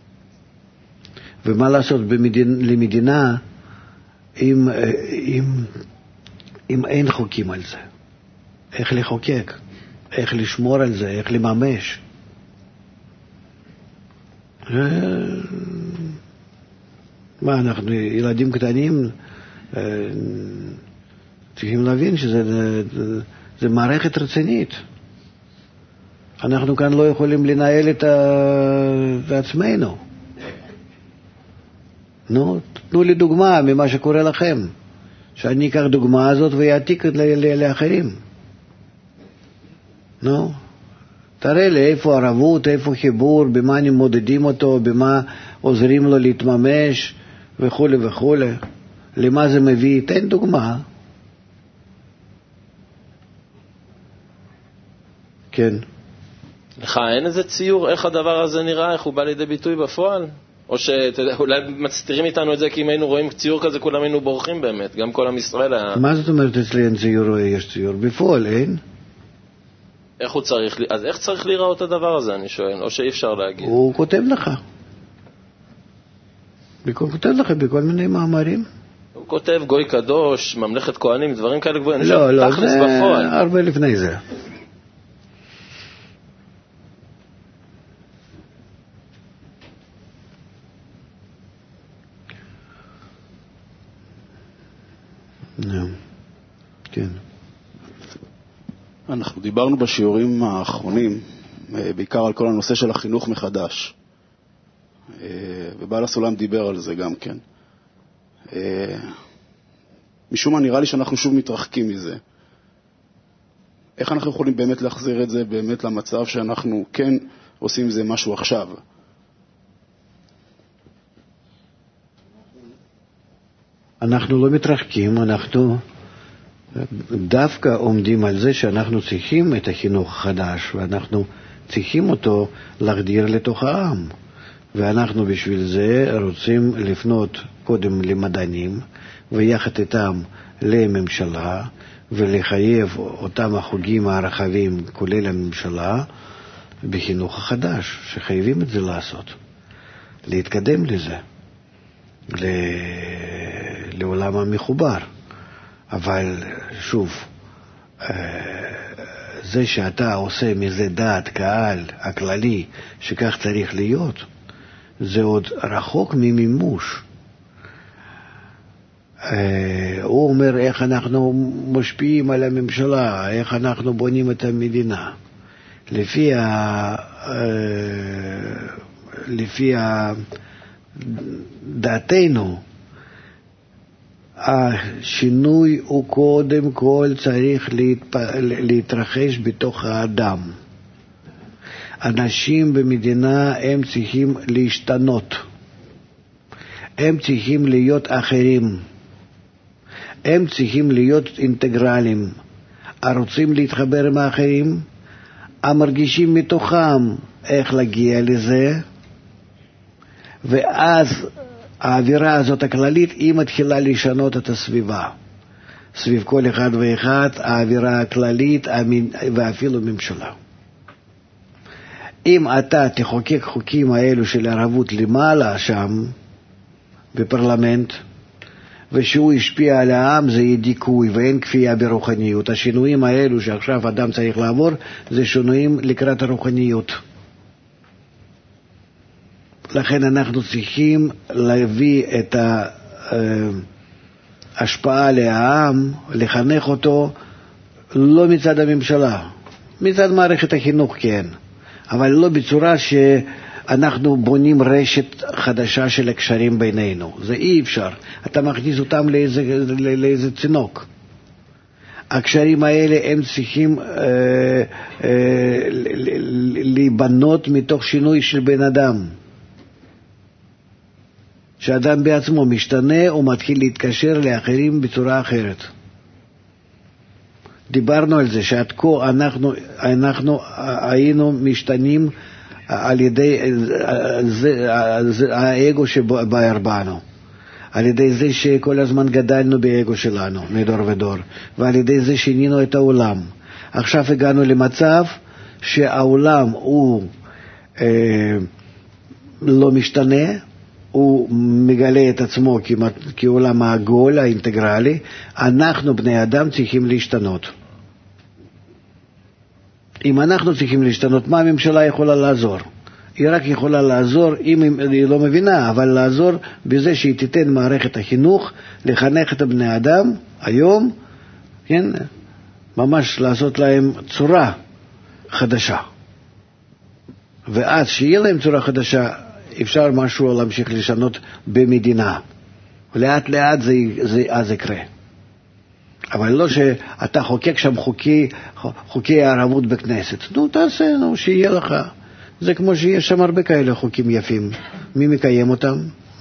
ומה לעשות במדינ, למדינה אם, אם, אם אין חוקים על זה? איך לחוקק? איך לשמור על זה? איך לממש? מה, אנחנו ילדים קטנים צריכים להבין שזה זה מערכת רצינית. אנחנו כאן לא יכולים לנהל את, את עצמנו. נו, תנו לי דוגמה ממה שקורה לכם, שאני אקח דוגמה הזאת ויעתיק לאחרים. נו, תראה לי איפה ערבות, איפה חיבור, במה אני מודדים אותו, במה עוזרים לו להתממש וכו' וכו'. למה זה מביא? תן דוגמה. כן. לך אין איזה ציור איך הדבר הזה נראה, איך הוא בא לידי ביטוי בפועל? או שאולי מצטירים איתנו את זה, כי אם היינו רואים ציור כזה כולם היינו בורחים באמת, גם כל עם ישראל היה... מה זאת אומרת אצלי אין ציור או יש ציור? בפועל אין. איך הוא צריך, אז איך צריך לראות את הדבר הזה, אני שואל, או שאי אפשר להגיד? הוא כותב לך. הוא כותב לך בכל מיני מאמרים. הוא כותב גוי קדוש, ממלכת כהנים, דברים כאלה גבוהים. לא, לא, זה הרבה לפני זה. כן. אנחנו דיברנו בשיעורים האחרונים בעיקר על כל הנושא של החינוך מחדש, ובעל הסולם דיבר על זה גם כן. משום מה נראה לי שאנחנו שוב מתרחקים מזה. איך אנחנו יכולים באמת להחזיר את זה באמת למצב שאנחנו כן עושים זה משהו עכשיו? אנחנו לא מתרחקים, אנחנו דווקא עומדים על זה שאנחנו צריכים את החינוך החדש, ואנחנו צריכים אותו להחדיר לתוך העם. ואנחנו בשביל זה רוצים לפנות קודם למדענים, ויחד איתם לממשלה, ולחייב אותם החוגים הרחבים, כולל הממשלה, בחינוך החדש, שחייבים את זה לעשות. להתקדם לזה, לעולם המחובר. אבל שוב, זה שאתה עושה מזה דעת קהל הכללי שכך צריך להיות, זה עוד רחוק ממימוש. הוא אומר איך אנחנו משפיעים על הממשלה, איך אנחנו בונים את המדינה. לפי ה... לפי דעתנו, השינוי הוא קודם כל צריך להתפ... להתרחש בתוך האדם. אנשים במדינה הם צריכים להשתנות. הם צריכים להיות אחרים. הם צריכים להיות אינטגרלים. הרוצים להתחבר עם האחרים, המרגישים מתוכם איך להגיע לזה, ואז האווירה הזאת הכללית היא מתחילה לשנות את הסביבה. סביב כל אחד ואחד, האווירה הכללית ואפילו ממשלה. אם אתה תחוקק חוקים האלו של ערבות למעלה שם, בפרלמנט, ושהוא השפיע על העם, זה יהיה דיכוי ואין כפייה ברוחניות. השינויים האלו שעכשיו אדם צריך לעבור, זה שינויים לקראת הרוחניות. לכן אנחנו צריכים להביא את ההשפעה לעם, לחנך אותו, לא מצד הממשלה, מצד מערכת החינוך כן, אבל לא בצורה שאנחנו בונים רשת חדשה של הקשרים בינינו. זה אי אפשר. אתה מכניס אותם לאיזה, לאיזה צינוק. הקשרים האלה הם צריכים אה, אה, להיבנות מתוך שינוי של בן אדם. שאדם בעצמו משתנה ומתחיל להתקשר לאחרים בצורה אחרת. דיברנו על זה שעד כה אנחנו, אנחנו היינו משתנים על ידי זה, זה, האגו שבאר בנו, על ידי זה שכל הזמן גדלנו באגו שלנו מדור ודור, ועל ידי זה שינינו את העולם. עכשיו הגענו למצב שהעולם הוא אה, לא משתנה, הוא מגלה את עצמו כמעט, כעולם העגול האינטגרלי. אנחנו בני אדם צריכים להשתנות. אם אנחנו צריכים להשתנות, מה הממשלה יכולה לעזור? היא רק יכולה לעזור, אם היא לא מבינה, אבל לעזור בזה שהיא תיתן מערכת החינוך לחנך את בני אדם היום, כן? ממש לעשות להם צורה חדשה. ואז שיהיה להם צורה חדשה, אפשר משהו להמשיך לשנות במדינה. לאט לאט זה, זה, אז יקרה. אבל לא שאתה חוקק שם חוקי, חוקי הערבות בכנסת. נו, תעשה, נו, שיהיה לך. זה כמו שיש שם הרבה כאלה חוקים יפים. מי מקיים אותם?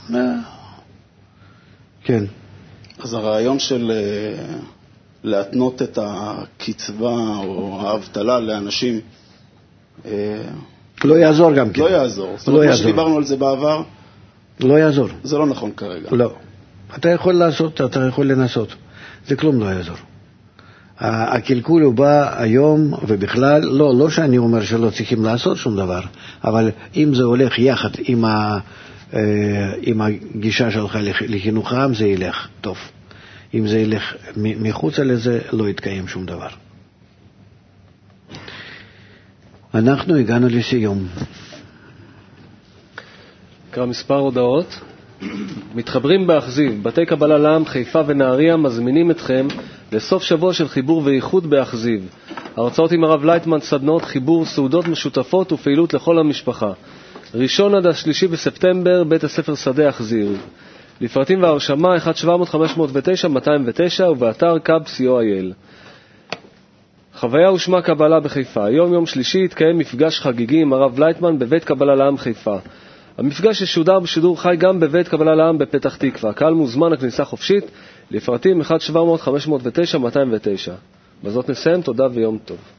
כן. אז הרעיון של להתנות את הקצבה או האבטלה לאנשים לא יעזור גם כן. לא יעזור. זאת אומרת, מה שדיברנו על זה בעבר, לא יעזור. זה לא נכון כרגע. לא. אתה יכול לעשות, אתה יכול לנסות. זה כלום לא יעזור. הקלקול הוא בא היום ובכלל, לא, לא שאני אומר שלא צריכים לעשות שום דבר, אבל אם זה הולך יחד עם, ה, עם הגישה שלך לחינוך העם, זה ילך טוב. אם זה ילך מחוץ לזה, לא יתקיים שום דבר. אנחנו הגענו לסיום. קרא מספר הודעות. מתחברים באכזיב, בתי קבלה לעם חיפה ונהריה מזמינים אתכם לסוף שבוע של חיבור ואיחוד באכזיב. הרצאות עם הרב לייטמן, סדנות, חיבור, סעודות משותפות ופעילות לכל המשפחה. ראשון עד השלישי בספטמבר, בית הספר שדה אכזיב. לפרטים והרשמה אחת שבע מאות חמש מאות ותשע מאתיים ותשע ובאתר קאב סי או איי אל. חוויה ושמה קבלה בחיפה. היום יום שלישי התקיים מפגש חגיגי עם הרב לייטמן בבית קבלה לעם חיפה. המפגש ישודר בשידור חי גם בבית קבלה לעם בפתח תקווה. קהל מוזמן, הכניסה חופשית. לפרטים אחת שבע מאות חמש מאות ותשע מאתיים ותשע. בזאת נסיים, תודה ויום טוב.